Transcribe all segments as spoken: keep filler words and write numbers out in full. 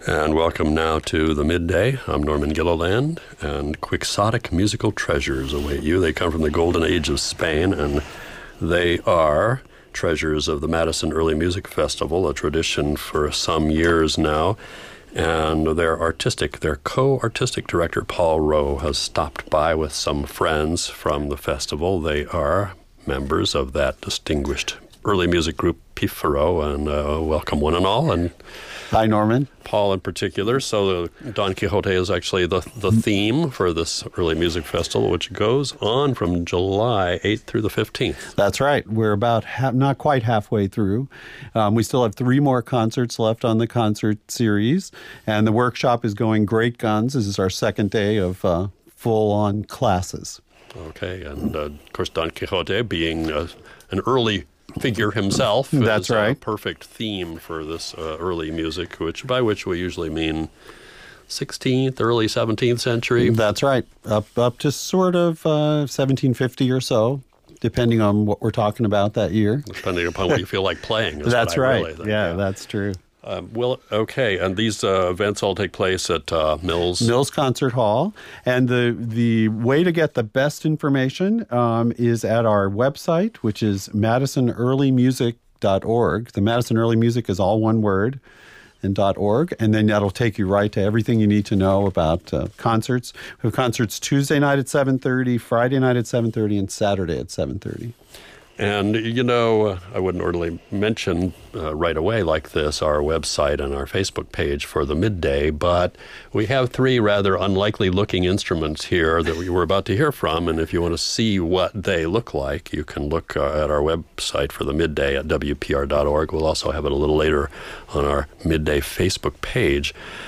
And welcome now to the Midday. I'm Norman Gilliland, and quixotic musical treasures await you. They come from the golden age of Spain, and they are treasures of the Madison Early Music Festival, a tradition for some years now. And their artistic, their co-artistic director, Paul Rowe, has stopped by with some friends from the festival. They are members of that distinguished early music group, Pifaro, and uh, welcome one and all. And hi, Norman. Paul in particular. So uh, Don Quixote is actually the, the theme for this early music festival, which goes on from July eighth through the fifteenth. That's right. We're about ha- not quite halfway through. Um, we still have three more concerts left on the concert series, and the workshop is going great guns. This is our second day of uh, full-on classes. Okay, and uh, of course Don Quixote being uh, an early figure himself. That's is right. A perfect theme for this uh, early music, which by which we usually mean sixteenth, early seventeenth century. That's right. Up up to sort of uh, seventeen fifty or so, depending on what we're talking about that year. Depending upon what you feel like playing. Is That's what I right. really think. Yeah, that's true. Um, well, okay, and these uh, events all take place at uh, Mills? Mills Concert Hall. And the the way to get the best information um, is at our website, which is madison early music dot org. The Madison Early Music is all one word, and .org, and then that'll take you right to everything you need to know about uh, concerts. We have concerts Tuesday night at seven thirty, Friday night at seven thirty, and Saturday at seven thirty. And, you know, uh, I wouldn't ordinarily mention uh, right away like this our website and our Facebook page for the Midday, but we have three rather unlikely-looking instruments here that we were about to hear from, and if you want to see what they look like, you can look uh, at our website for the Midday at W P R dot org. We'll also have it a little later on our Midday Facebook page.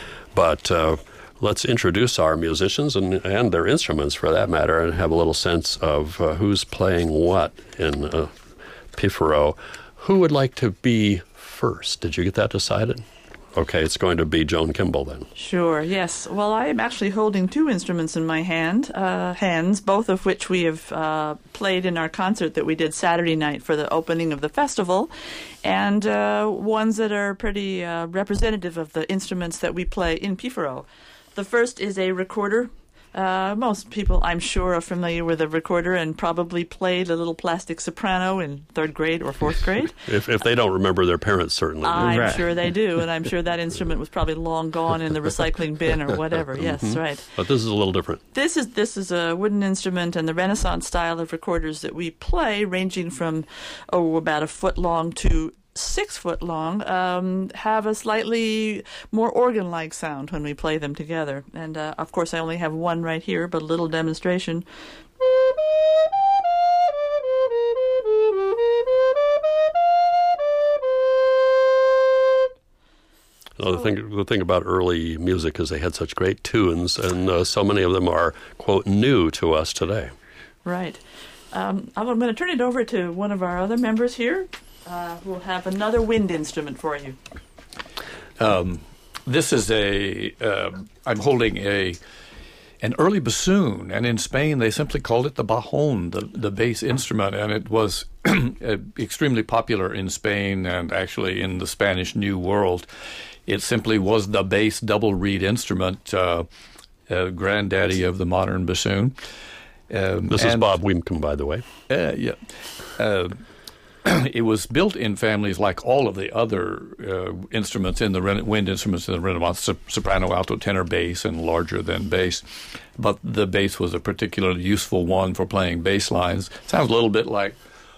But uh, let's introduce our musicians and, and their instruments, for that matter, and have a little sense of uh, who's playing what in uh, Pifaro. Who would like to be first? Did you get that decided? Okay, it's going to be Joan Kimball then. Sure, yes. Well, I am actually holding two instruments in my hand, uh, hands, both of which we have uh, played in our concert that we did Saturday night for the opening of the festival, and uh, ones that are pretty uh, representative of the instruments that we play in Pifaro. The first is a recorder. Uh, most people, I'm sure, are familiar with a recorder and probably played a little plastic soprano in third grade or fourth grade. if if they don't remember, their parents certainly do. I'm Right. sure they do, and I'm sure that instrument was probably long gone in the recycling bin or whatever. Yes, Mm-hmm. right. But this is a little different. This is this is a wooden instrument, and the Renaissance style of recorders that we play, ranging from oh about a foot long to six foot long, um, have a slightly more organ-like sound when we play them together. And uh, of course, I only have one right here, but a little demonstration. Uh, the thing, the thing about early music is they had such great tunes, and uh, so many of them are, quote, new to us today. Right. Um, I'm going to turn it over to one of our other members here, uh, who will have another wind instrument for you. Um, this is a, uh, I'm holding a, an early bassoon, and in Spain they simply called it the bajon, the, the bass instrument, and it was extremely popular in Spain and actually in the Spanish New World. It simply was the bass double reed instrument, uh, uh, granddaddy of the modern bassoon. Um, This and, is Bob Wiemken, by the way. Uh, yeah. Uh, it was built in families like all of the other uh, instruments in the re- wind instruments in the Renaissance, sop- soprano, alto, tenor, bass, and larger than bass. But the bass was a particularly useful one for playing bass lines. Sounds a little bit like...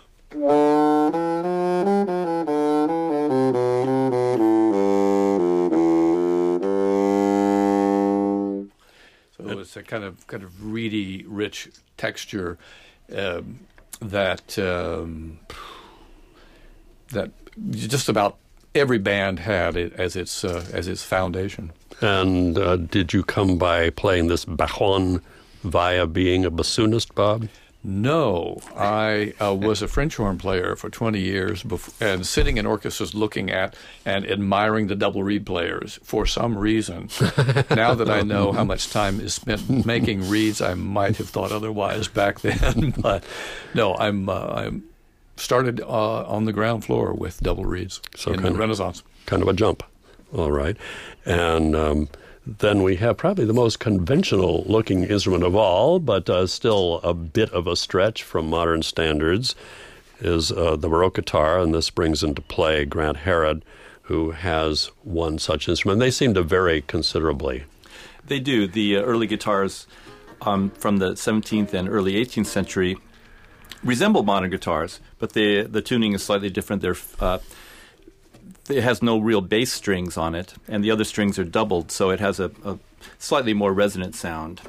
So it's a kind of kind of reedy, rich texture um, that um, that just about every band had it as its uh, as its foundation. And uh, did you come by playing this bajon via being a bassoonist, Bob? No, I uh, was a French horn player for twenty years before, and sitting in orchestras looking at and admiring the double reed players for some reason. Now that I know how much time is spent making reeds, I might have thought otherwise back then. But no, I'm uh, I'm started uh, on the ground floor with double reeds So in kind the of- Renaissance. Kind of a jump. All right. And um, then we have probably the most conventional-looking instrument of all, but uh, still a bit of a stretch from modern standards, is uh, the Baroque guitar, and this brings into play Grant Herod, who has one such instrument. They seem to vary considerably. They do. The uh, early guitars um, from the seventeenth and early eighteenth century resemble modern guitars, but the the tuning is slightly different. They're, uh, it has no real bass strings on it, and the other strings are doubled, so it has a, a slightly more resonant sound.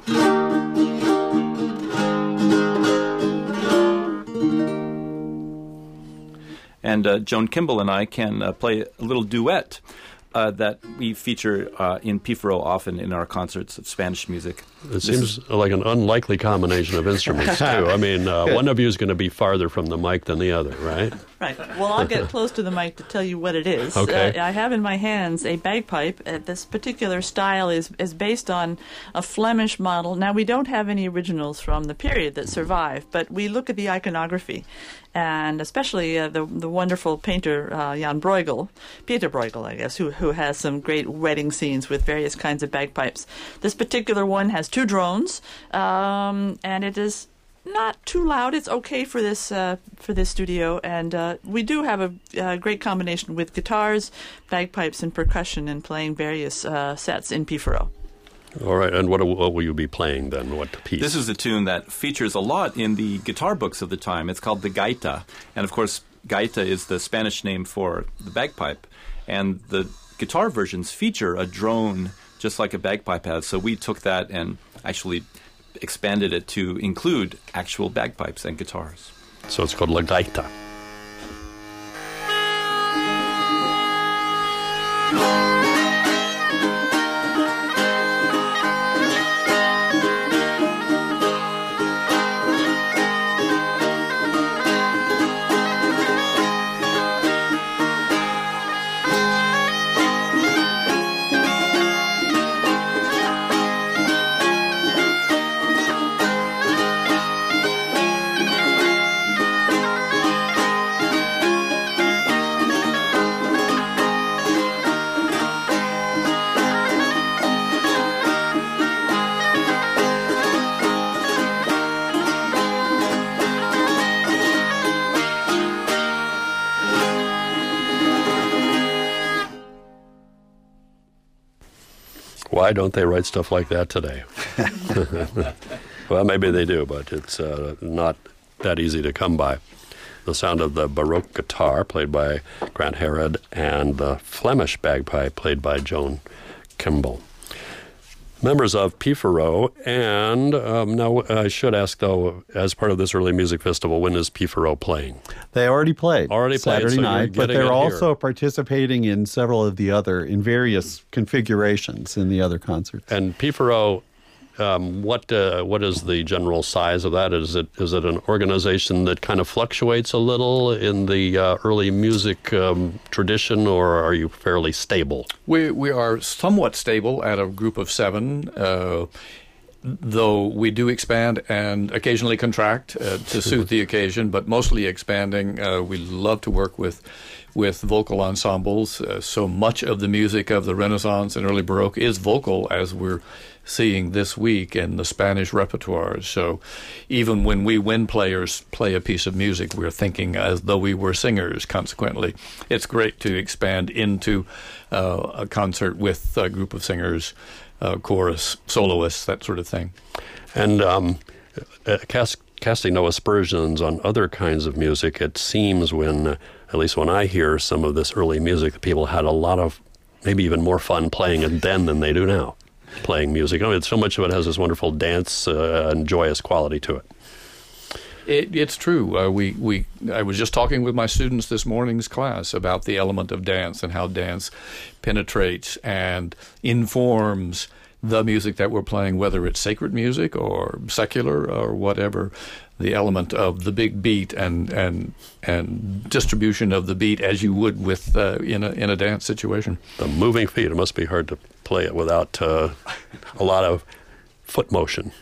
And uh, Joan Kimball and I can uh, play a little duet uh, that we feature uh, in Pífaro often in our concerts of Spanish music. It This seems is- like an unlikely combination of instruments, too. I mean, uh, one of you is going to be farther from the mic than the other, right? Right. Well, I'll get close to the mic to tell you what it is. Okay. Uh, I have in my hands a bagpipe. Uh, this particular style is, is based on a Flemish model. Now, we don't have any originals from the period that survive, but we look at the iconography, and especially uh, the the wonderful painter uh, Jan Bruegel, Peter Bruegel, I guess, who, who has some great wedding scenes with various kinds of bagpipes. This particular one has two drones, um, and it is not too loud. It's okay for this uh, for this studio, and uh, we do have a, a great combination with guitars, bagpipes, and percussion, and playing various uh, sets in Pífaro. All right, and what, what will you be playing then? What piece? This is a tune that features a lot in the guitar books of the time. It's called the gaita. And, of course, gaita is the Spanish name for the bagpipe. And the guitar versions feature a drone just like a bagpipe has. So we took that and actually expanded it to include actual bagpipes and guitars. So it's called La Gaita. Why don't they write stuff like that today? Well, maybe they do, but it's uh, not that easy to come by. The sound of the Baroque guitar, played by Grant Herod, and the Flemish bagpipe, played by Joan Kimball. Members of Pífaro, and um, now I should ask, though, as part of this early music festival, when is Pífaro playing? They already played Already played, Saturday so you're night, but getting they're it also here. participating in several of the other, in various configurations in the other concerts. And Pífaro, um, what uh, what is the general size of that? Is it is it an organization that kind of fluctuates a little in the uh, early music um, tradition, or are you fairly stable? We we are somewhat stable at a group of seven, uh, though we do expand and occasionally contract uh, to suit the occasion, but mostly expanding. Uh, we love to work with with vocal ensembles. Uh, so much of the music of the Renaissance and early Baroque is vocal, as we're seeing this week in the Spanish repertoire. So even when we wind players play a piece of music, we're thinking as though we were singers. Consequently, it's great to expand into uh, a concert with a group of singers, uh, chorus, soloists, that sort of thing. And um, uh, cast, casting no aspersions on other kinds of music, it seems when, uh, at least when I hear some of this early music, that people had a lot of, maybe even more fun playing it then than they do now, playing music. I mean, so much of it has this wonderful dance uh, and joyous quality to it. It, it's true. Uh, we, we I was just talking with my students this morning's class about the element of dance and how dance penetrates and informs the music that we're playing, whether it's sacred music or secular or whatever. The element of the big beat and and and distribution of the beat, as you would with uh, in a in a dance situation. The moving feet, it must be hard to play it without uh, a lot of foot motion.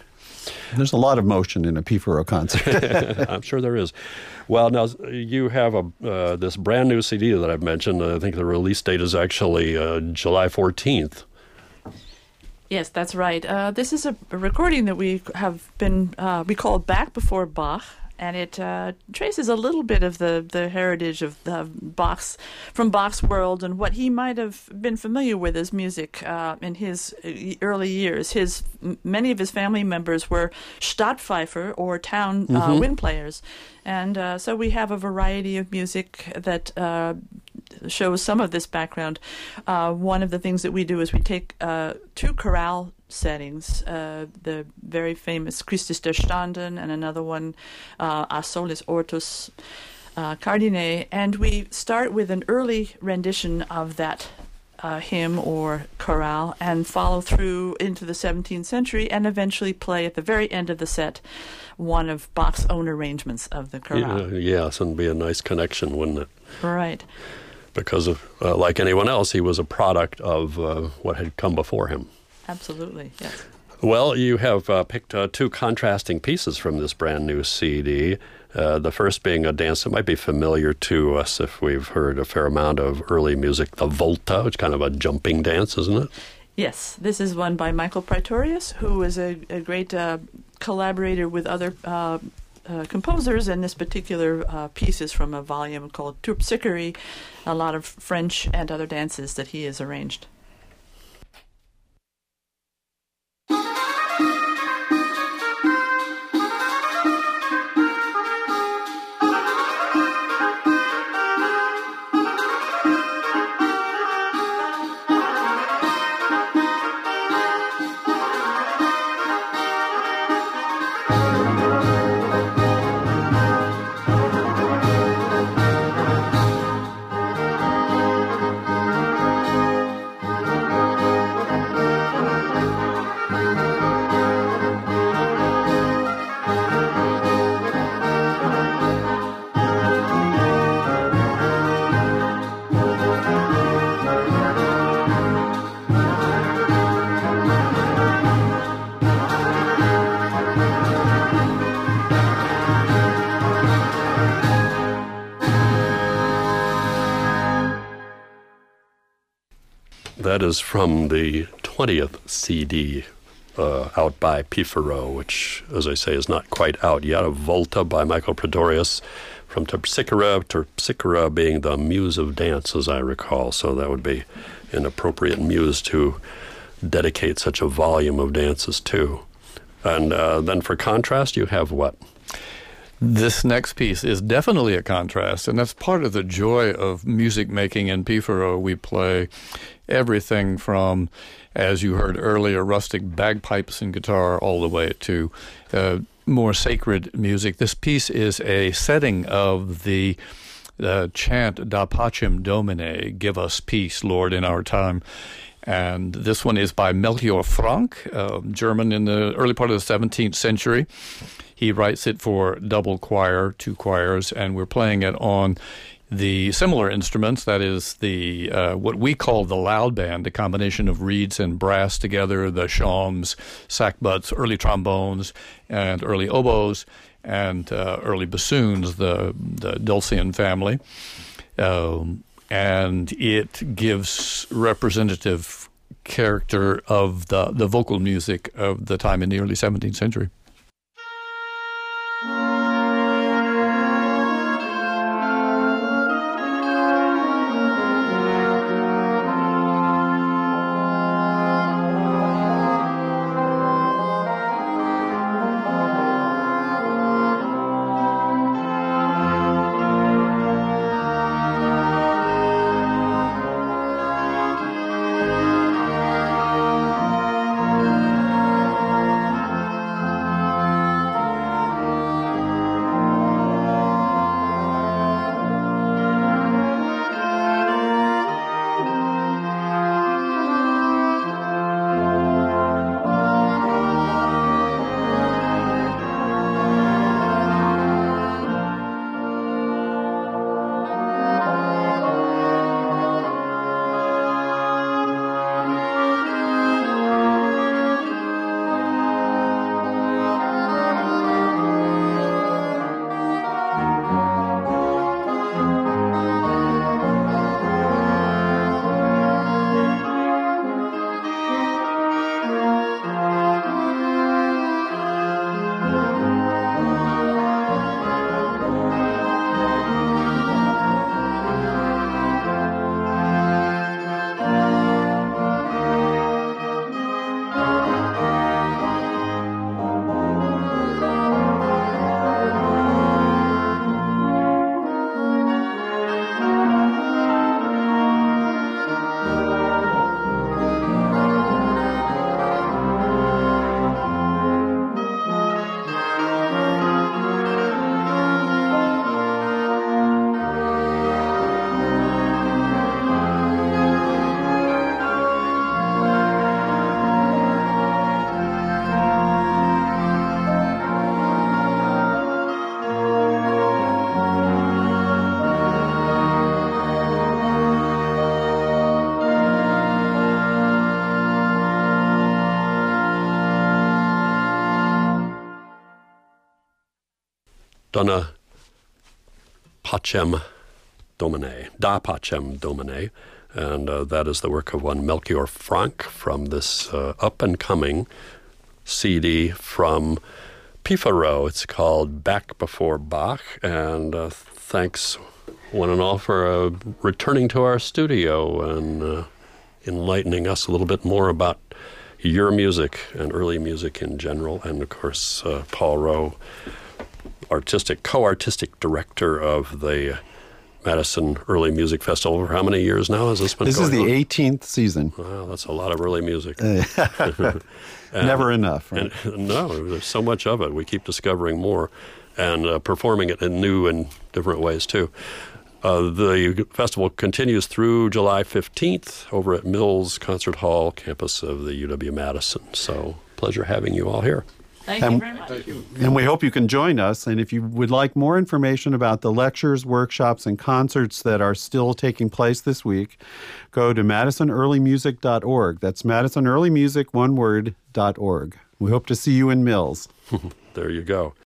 There's a lot of motion in a Pifaro concert. I'm sure there is. Well, now you have a uh, this brand new C D that I've mentioned. I think the release date is actually uh, July fourteenth. Yes, that's right. Uh, this is a, a recording that we have been, uh, we call Back Before Bach, and it uh, traces a little bit of the, the heritage of the Bach's, from Bach's world and what he might have been familiar with as music uh, in his early years. His Many of his family members were Stadtpfeifer, or town uh, Mhm. wind players. And uh, so we have a variety of music that uh, shows some of this background. Uh, one of the things that we do is we take uh, two chorale settings, uh, the very famous Christus der Standen and another one, uh, A Solis Ortus uh, Cardine, and we start with an early rendition of that uh, hymn or chorale and follow through into the seventeenth century and eventually play at the very end of the set one of Bach's own arrangements of the chorale. Yeah, yes, and be a nice connection, wouldn't it? Right. Because, of, uh, like anyone else, he was a product of uh, what had come before him. Absolutely, yes. Well, you have uh, picked uh, two contrasting pieces from this brand new C D. Uh, the first being a dance that might be familiar to us if we've heard a fair amount of early music, the Volta, which is kind of a jumping dance, isn't it? Yes, this is one by Michael Praetorius, who is a, a great uh, collaborator with other uh, uh, composers, and this particular uh, piece is from a volume called Terpsichore, a lot of French and other dances that he has arranged. That is from the twentieth C D uh, out by Pifaro, which, as I say, is not quite out yet. A Volta by Michael Praetorius from Terpsichore, Terpsichore being the muse of dance, as I recall. So that would be an appropriate muse to dedicate such a volume of dances to. And uh, then for contrast, you have what? This next piece is definitely a contrast, and that's part of the joy of music making in Pifaro. We play everything from, as you heard earlier, rustic bagpipes and guitar, all the way to uh, more sacred music. This piece is a setting of the uh, chant Da Pacem Domine, give us peace, Lord, in our time. And this one is by Melchior Frank, uh, German in the early part of the seventeenth century. He writes it for double choir, two choirs, and we're playing it on the similar instruments, that is the uh, what we call the loud band, the combination of reeds and brass together, the shawms, sackbuts, early trombones, and early oboes, and uh, early bassoons, the, the Dulcian family. Um, and it gives representative character of the, the vocal music of the time in the early seventeenth century. Dona Pacem Domine, Da Pacem Domine, and uh, that is the work of one Melchior Frank from this uh, up-and-coming C D from Pifaro. It's called Back Before Bach, and uh, thanks one and all for uh, returning to our studio and uh, enlightening us a little bit more about your music and early music in general, and of course uh, Paul Rowe, artistic, co-artistic director of the Madison Early Music Festival. For how many years now has this been This going is the on? eighteenth season. Wow, that's a lot of early music. And, Never enough. Right? And, no, there's so much of it. We keep discovering more and uh, performing it in new and different ways, too. Uh, the festival continues through July fifteenth over at Mills Concert Hall, campus of the U W-Madison. So, pleasure having you all here. Thank And- you very much. Thank you. And we hope you can join us. And if you would like more information about the lectures, workshops, and concerts that are still taking place this week, go to madison early music dot org. That's Madison Early Music, one word, dot org. We hope to see you in Mills. There you go.